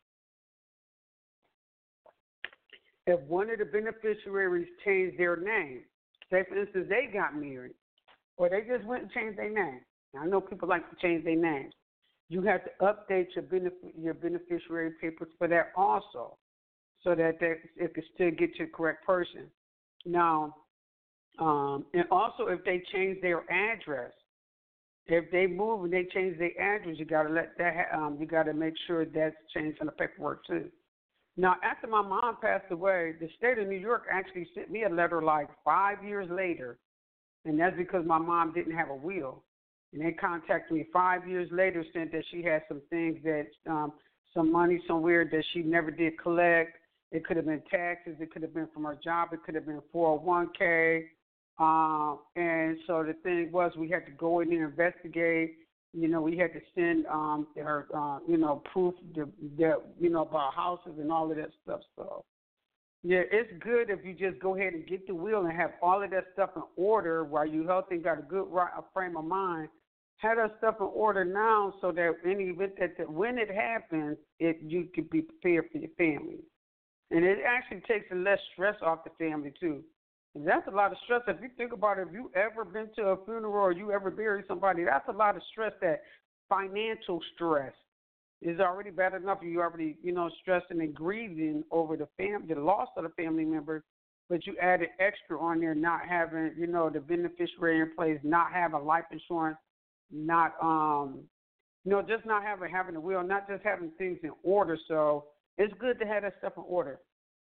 If one of the beneficiaries changed their name, say, for instance, they got married, or they just went and changed their name. Now, I know people like to change their names. You have to update your benef- your beneficiary papers for that also, so that they, it can still get to the correct person. Now, um, and also if they change their address, if they move and they change their address, you got to let that. Ha- um, you got to make sure that's changed on the paperwork too. Now, after my mom passed away, the state of New York actually sent me a letter like five years later, and that's because my mom didn't have a will. And they contacted me five years later, saying that she had some things that, um, some money somewhere that she never did collect. It could have been taxes. It could have been from her job. It could have been four oh one k. Um, and so the thing was we had to go in there and investigate. You know, we had to send um, her, uh, you know, proof that, that, you know, about houses and all of that stuff. So, yeah, it's good if you just go ahead and get the will and have all of that stuff in order while you're healthy and got a good right, a frame of mind. Have that stuff in order now so that any event that, that when it happens, it you can be prepared for your family. And it actually takes a less stress off the family, too. And that's a lot of stress. If you think about it, if you ever been to a funeral or you ever buried somebody, that's a lot of stress, that financial stress. Is already bad enough. You already, you know, stressing and grieving over the family, the loss of the family member, but you added extra on there, not having, you know, the beneficiary in place, not having life insurance, not, um, you know, just not having having a will, not just having things in order. So it's good to have that stuff in order.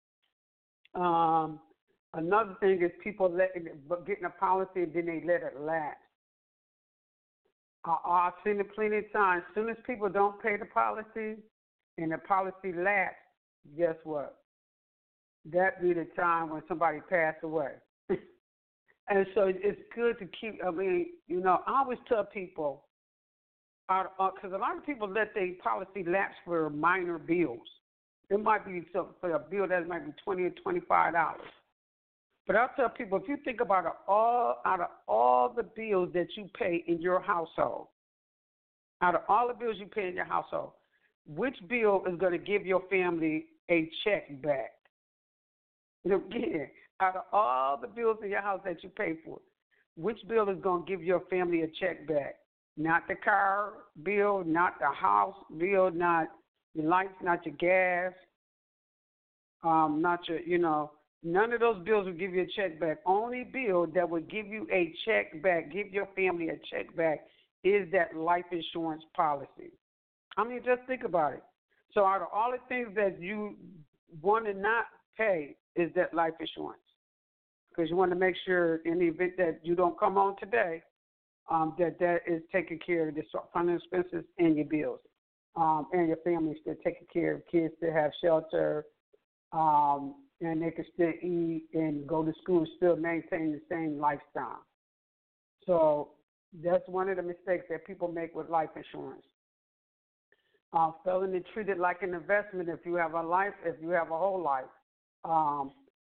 Um, another thing is people letting getting a policy and then they let it lapse. Uh, I've seen it plenty of times. As soon as people don't pay the policy and the policy lapses, guess what? That be the time when somebody passed away. And so it's good to keep, I mean, you know, I always tell people, because uh, a lot of people let their policy lapse for minor bills. It might be so, for a bill that might be twenty dollars or twenty-five dollars. But I'll tell people, if you think about it, all out of all the bills that you pay in your household, out of all the bills you pay in your household, which bill is going to give your family a check back? Again, out of all the bills in your house that you pay for, which bill is going to give your family a check back? Not the car bill, not the house bill, not your lights, not your gas, um, not your, you know, none of those bills will give you a check back. Only bill that will give you a check back, give your family a check back, is that life insurance policy. I mean, just think about it. So out of all the things that you want to not pay is that life insurance, because you want to make sure in the event that you don't come on today, um, that that is taking care of the financial expenses and your bills, um, and your family still taking care of kids to have shelter, um, and they can still eat and go to school, still maintain the same lifestyle. So that's one of the mistakes that people make with life insurance. Uh, failing to treat it like an investment if you have a life, if you have a whole life. Um,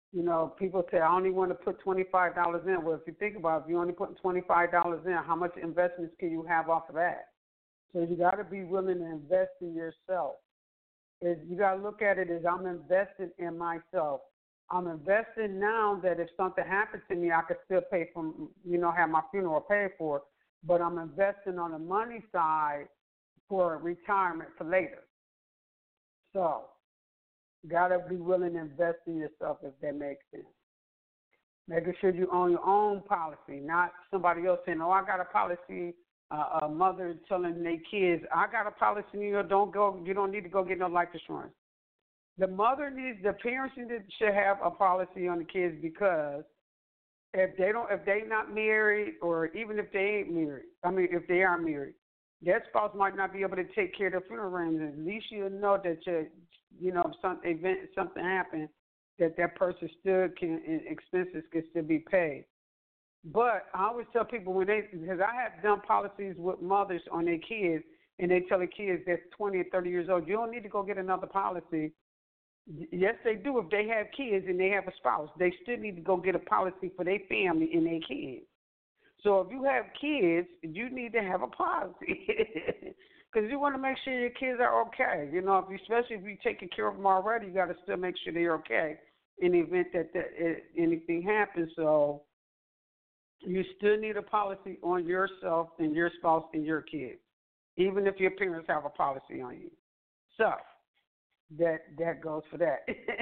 You know, people say, I only want to put twenty-five dollars in. Well, if you think about it, if you're only putting twenty-five dollars in, how much investments can you have off of that? So you got to be willing to invest in yourself. Is you got to look at it as I'm investing in myself. I'm investing now that if something happens to me, I could still pay for, you know, have my funeral paid for. But I'm investing on the money side for retirement for later. So, got to be willing to invest in yourself if that makes sense. Making sure you own your own policy, not somebody else saying, oh, I got a policy, uh, a mother telling their kids, I got a policy, you know, don't go, you don't need to go get no life insurance. The mother needs, the parents should have a policy on the kids because if they don't, if they not married or even if they ain't married, I mean, if they are married, their spouse might not be able to take care of the funeral arrangements. At least you know that you, you know, if some event, something happened, that that person still can, expenses can still be paid. But I always tell people when they, because I have done policies with mothers on their kids, and they tell the kids that's twenty or thirty years old, you don't need to go get another policy. Yes, they do. If they have kids and they have a spouse, they still need to go get a policy for their family and their kids. So if you have kids, you need to have a policy because you want to make sure your kids are okay. You know, if you, especially if you're taking care of them already, you got to still make sure they're okay in the event that, that it, anything happens. So you still need a policy on yourself and your spouse and your kids, even if your parents have a policy on you. So that that goes for that.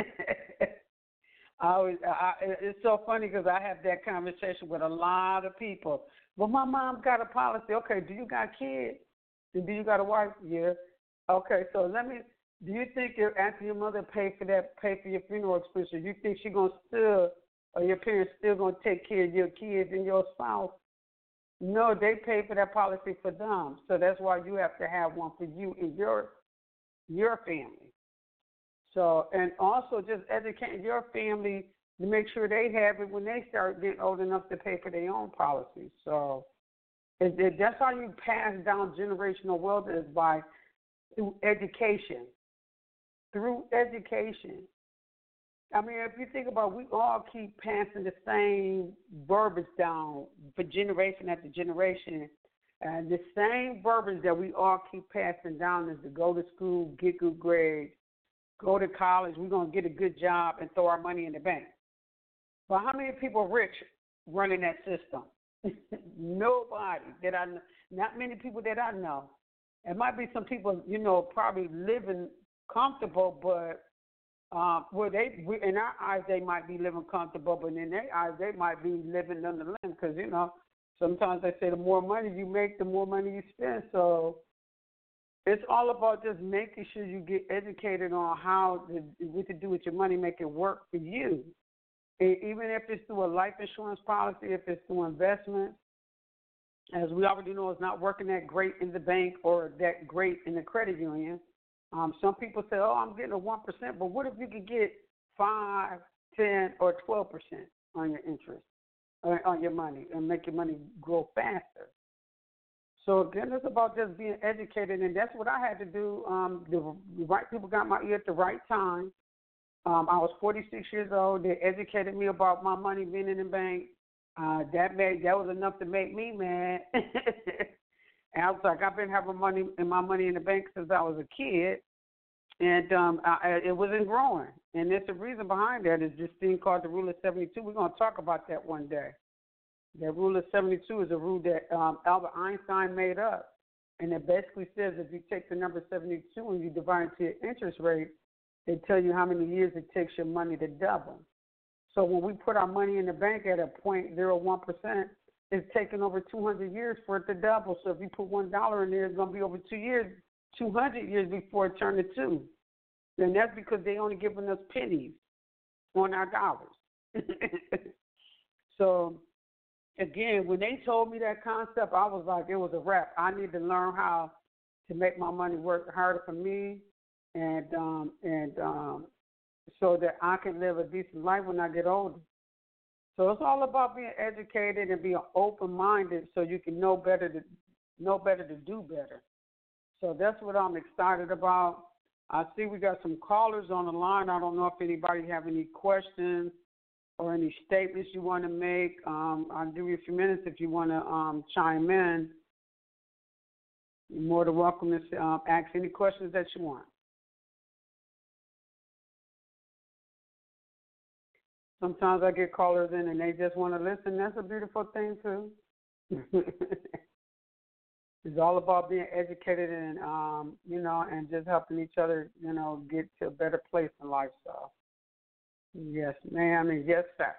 I always, I, it's so funny because I have that conversation with a lot of people. Well, my mom got a policy. Okay, do you got kids? Do you got a wife? Yeah. Okay, so let me. Do you think your after your mother paid for that, pay for your funeral expenses, you think she gonna still, or your parents still gonna take care of your kids and your spouse? No, they pay for that policy for them. So that's why you have to have one for you and your your family. So, and also just educating your family to make sure they have it when they start getting old enough to pay for their own policies. So it, it, that's how you pass down generational wealth is by through education. Through education. I mean, if you think about it, we all keep passing the same verbiage down for generation after generation. And the same verbiage that we all keep passing down is to go to school, get good grades, go to college, we're going to get a good job and throw our money in the bank. But how many people are rich running that system? Nobody that I know. Not many people that I know. It might be some people, you know, probably living comfortable, but uh, well, they we, in our eyes they might be living comfortable, but in their eyes they might be living under the limb because, you know, sometimes they say the more money you make, the more money you spend. So it's all about just making sure you get educated on how to, what to do with your money, make it work for you. And even if it's through a life insurance policy, if it's through investments, as we already know, it's not working that great in the bank or that great in the credit union. Um, some people say, oh, I'm getting a one percent, but what if you could get five, ten, or twelve percent on your interest, or on your money, and make your money grow faster? So, again, it's about just being educated, and that's what I had to do. Um, the right people got my ear at the right time. Um, I was forty-six years old. They educated me about my money being in the bank. Uh, that made, that was enough to make me mad. And I was like, I've been having money in my money in the bank since I was a kid, and um, I, it wasn't growing. And there's a reason behind that is this thing called the Rule of seventy-two. We're going to talk about that one day. The Rule of seventy-two is a rule that um, Albert Einstein made up, and it basically says if you take the number seventy-two and you divide it to your interest rate, they tell you how many years it takes your money to double. So when we put our money in the bank at a zero point zero one percent, it's taking over two hundred years for it to double. So if you put one dollar in there, it's going to be over two years, two hundred years before it turned to two. And that's because they only giving us pennies on our dollars. So, again, when they told me that concept, I was like, it was a wrap. I need to learn how to make my money work harder for me, and um, and um, so that I can live a decent life when I get older. So it's all about being educated and being open-minded, so you can know better to know better to do better. So that's what I'm excited about. I see we got some callers on the line. I don't know if anybody have any questions or any statements you want to make. Um, I'll give you a few minutes if you want to um, chime in. You're more than welcome to um, ask any questions that you want. Sometimes I get callers in and they just want to listen. That's a beautiful thing, too. It's all about being educated and, um, you know, and just helping each other, you know, get to a better place in lifestyle. Yes, ma'am, and yes, sir.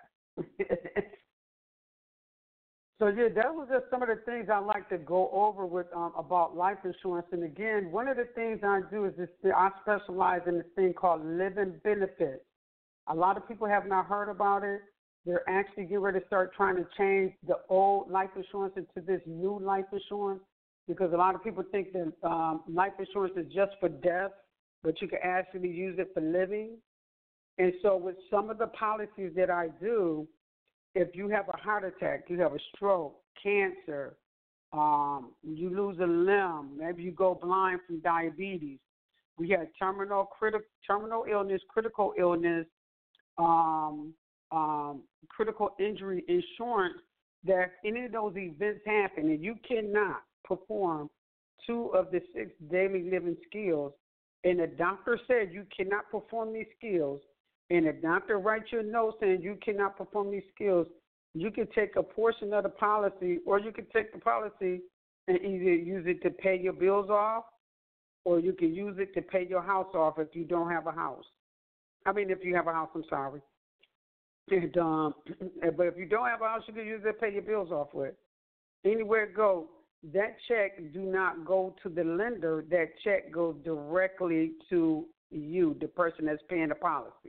So, yeah, that was just some of the things I like to go over with um, about life insurance. And, again, one of the things I do is this, I specialize in this thing called living benefits. A lot of people have not heard about it. They're actually getting ready to start trying to change the old life insurance into this new life insurance, because a lot of people think that um, life insurance is just for death, but you can actually use it for living. And so with some of the policies that I do, if you have a heart attack, you have a stroke, cancer, um, you lose a limb, maybe you go blind from diabetes, we have terminal, criti- terminal illness, critical illness, um, um, critical injury insurance, that if any of those events happen and you cannot perform two of the six daily living skills, and the doctor said you cannot perform these skills, and the doctor writes you a note saying you cannot perform these skills, you can take a portion of the policy, or you can take the policy and either use it to pay your bills off, or you can use it to pay your house off if you don't have a house. I mean, if you have a house, I'm sorry. And, um, but if you don't have a house, you can use it to pay your bills off with. Anywhere it goes, that check do not go to the lender. That check goes directly to you, the person that's paying the policy.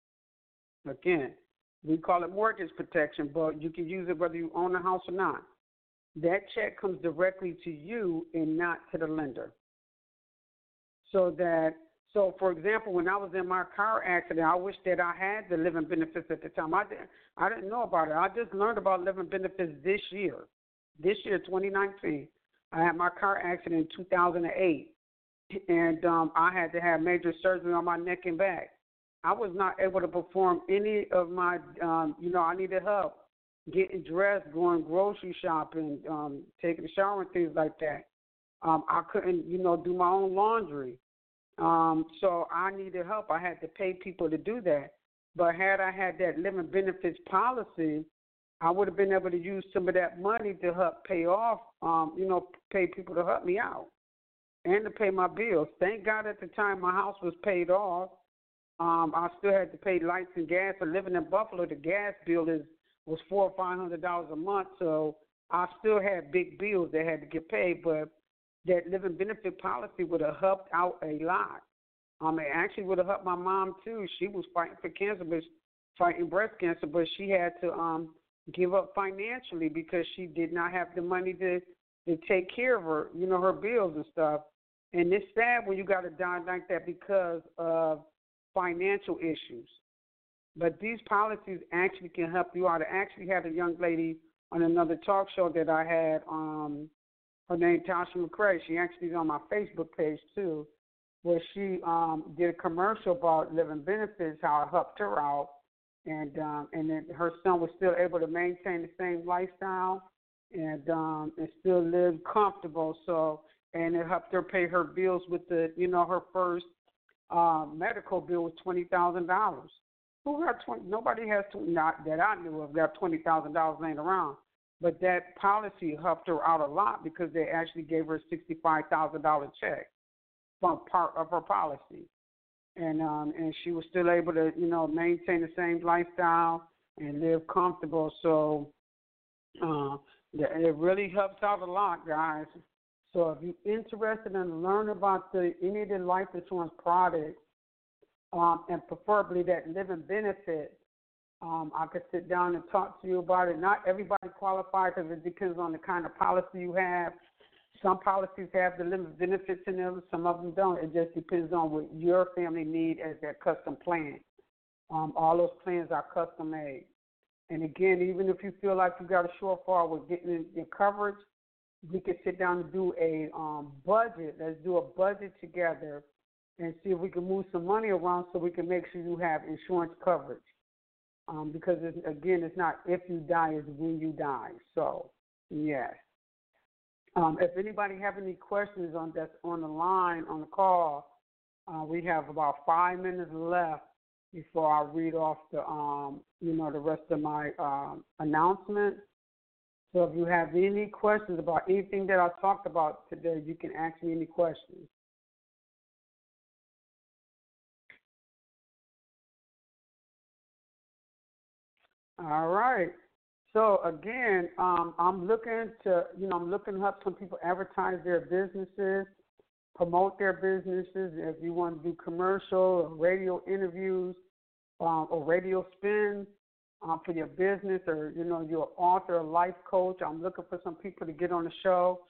Again, we call it mortgage protection, but you can use it whether you own a house or not. That check comes directly to you and not to the lender. So that, so for example, when I was in my car accident, I wish that I had the living benefits at the time. I didn't, I didn't know about it. I just learned about living benefits this year. This year, twenty nineteen, I had my car accident in two thousand eight, and um, I had to have major surgery on my neck and back. I was not able to perform any of my, um, you know, I needed help getting dressed, going grocery shopping, um, taking a shower and things like that. Um, I couldn't, you know, do my own laundry. Um, so I needed help. I had to pay people to do that. But had I had that living benefits policy, I would have been able to use some of that money to help pay off, um, you know, pay people to help me out and to pay my bills. Thank God at the time my house was paid off. Um, I still had to pay lights and gas. For living in Buffalo, the gas bill is was four or five hundred dollars a month. So I still had big bills that had to get paid. But that living benefit policy would have helped out a lot. Um, it actually would have helped my mom too. She was fighting for cancer, but fighting breast cancer, but she had to um give up financially because she did not have the money to to take care of her, you know, her bills and stuff. And it's sad when you got to die like that because of financial issues. But these policies actually can help you out. I actually had a young lady on another talk show that I had. Um, her name Tasha McCray. She actually is on my Facebook page too, where she um, did a commercial about living benefits, how it helped her out, and um, and then her son was still able to maintain the same lifestyle and um, and still live comfortable. So and it helped her pay her bills with the, you know, her first uh, medical bill was twenty thousand dollars. Who got twenty? Nobody has twenty, not that I knew of, got twenty thousand dollars laying around. But that policy helped her out a lot because they actually gave her a sixty-five thousand dollars check from part of her policy. And um, and she was still able to, you know, maintain the same lifestyle and live comfortable. So uh, it really helps out a lot, guys. So if you're interested in learning about the, any of the life insurance products, um, and preferably that living benefit, um, I could sit down and talk to you about it. Not everybody qualifies because it depends on the kind of policy you have. Some policies have the living benefits in them, some of them don't. It just depends on what your family need as their custom plan. Um, all those plans are custom made. And again, even if you feel like you got a shortfall with getting your coverage, we can sit down and do a um, budget. Let's do a budget together and see if we can move some money around so we can make sure you have insurance coverage. um, because, it's, again, it's not if you die, it's when you die. So, yes. Um, if anybody have any questions on that's on the line, on the call, uh, we have about five minutes left before I read off the, um, you know, the rest of my um, announcement. So if you have any questions about anything that I talked about today, you can ask me any questions. All right. So again, um, I'm looking to, you know, I'm looking to help some people advertise their businesses, promote their businesses. If you want to do commercial or radio interviews um, or radio spins um, for your business, or, you know, you're an author, a life coach, I'm looking for some people to get on the show.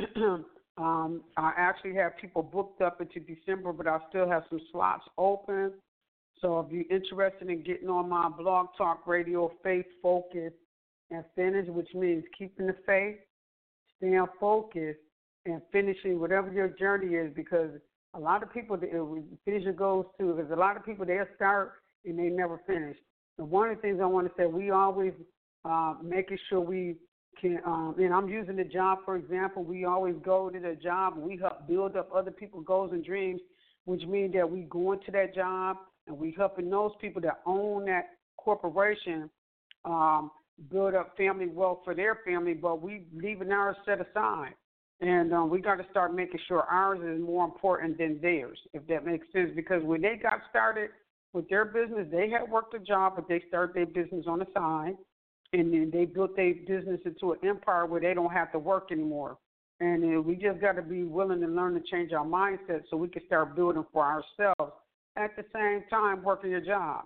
um, I actually have people booked up into December, but I still have some slots open. So if you're interested in getting on my Blog Talk Radio, Faith, Focus, and Finish, which means keeping the faith, staying focused, and finishing whatever your journey is, because a lot of people, finish your goals too, because a lot of people, they'll start and they never finish. And one of the things I want to say, we always uh, making sure we can, um, and I'm using the job, for example, we always go to the job and we help build up other people's goals and dreams, which means that we go into that job and we helping those people that own that corporation um, build up family wealth for their family, but we leaving ours set aside. And um, we got to start making sure ours is more important than theirs, if that makes sense. Because when they got started with their business, they had worked a job, but they started their business on the side. And then they built their business into an empire where they don't have to work anymore. And uh, we just got to be willing to learn to change our mindset so we can start building for ourselves at the same time working your job.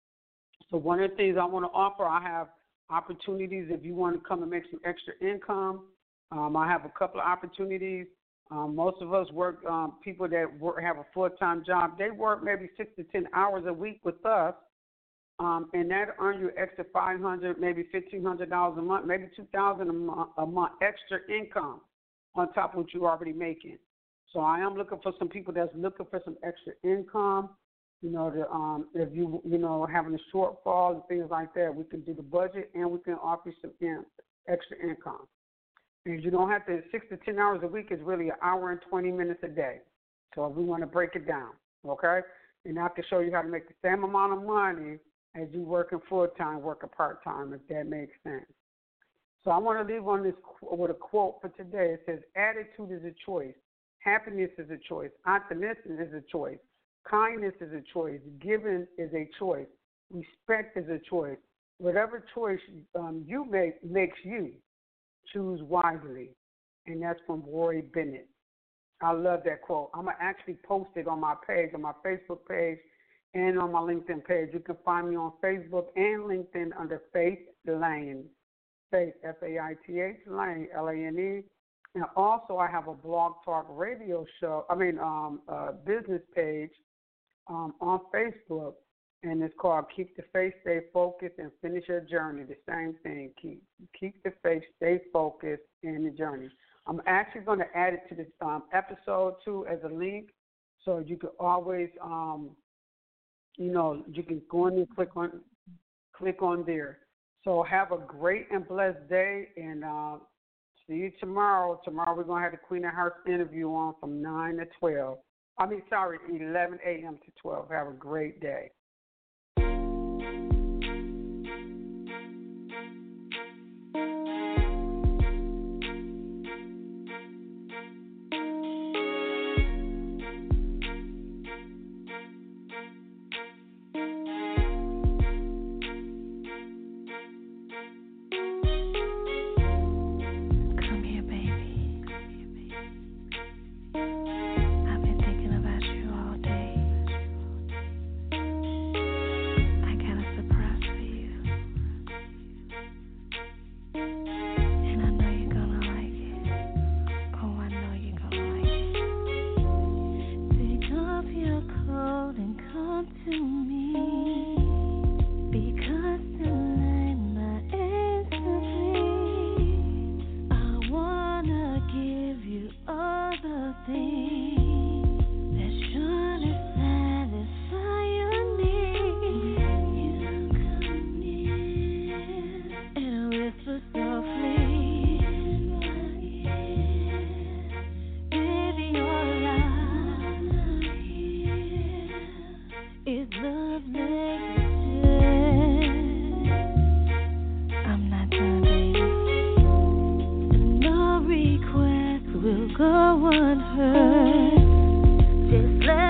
So one of the things I want to offer, I have opportunities if you want to come and make some extra income. Um, I have a couple of opportunities. Um, most of us work, um, people that work, have a full-time job, they work maybe six to ten hours a week with us, um, and that earn you extra five hundred dollars, maybe fifteen hundred dollars a month, maybe two thousand dollars a month, a month extra income on top of what you're already making. So I am looking for some people that's looking for some extra income. You know, the, um, if you, you know, having a shortfall and things like that, we can do the budget and we can offer you some in, extra income. And you don't have to, six to ten hours a week is really an hour and twenty minutes a day. So we want to break it down, okay? And I can show you how to make the same amount of money as you working full-time, working part-time, if that makes sense. So I want to leave on this with a quote for today. It says, attitude is a choice. Happiness is a choice. Optimism is a choice. Kindness is a choice. Giving is a choice. Respect is a choice. Whatever choice um, you make makes you. Choose wisely. And that's from Roy Bennett. I love that quote. I'm going to actually post it on my page, on my Facebook page, and on my LinkedIn page. You can find me on Facebook and LinkedIn under Faith Lane. Faith, F A I T H, Lane, L A N E. And also I have a Blog Talk Radio show, I mean, um, uh, business page um, on Facebook, and it's called Keep the Faith, Stay Focused, and Finish Your Journey. The same thing. Keep keep the faith, stay focused in the journey. I'm actually going to add it to this um, episode, too, as a link, so you can always, um, you know, you can go in and click on, click on there. So have a great and blessed day, and uh, see you tomorrow. Tomorrow we're going to have the Queen of Hearts interview on from nine to twelve. I mean, sorry, eleven a.m. to twelve. Have a great day. I've been thinking about you all day. go unheard. Just let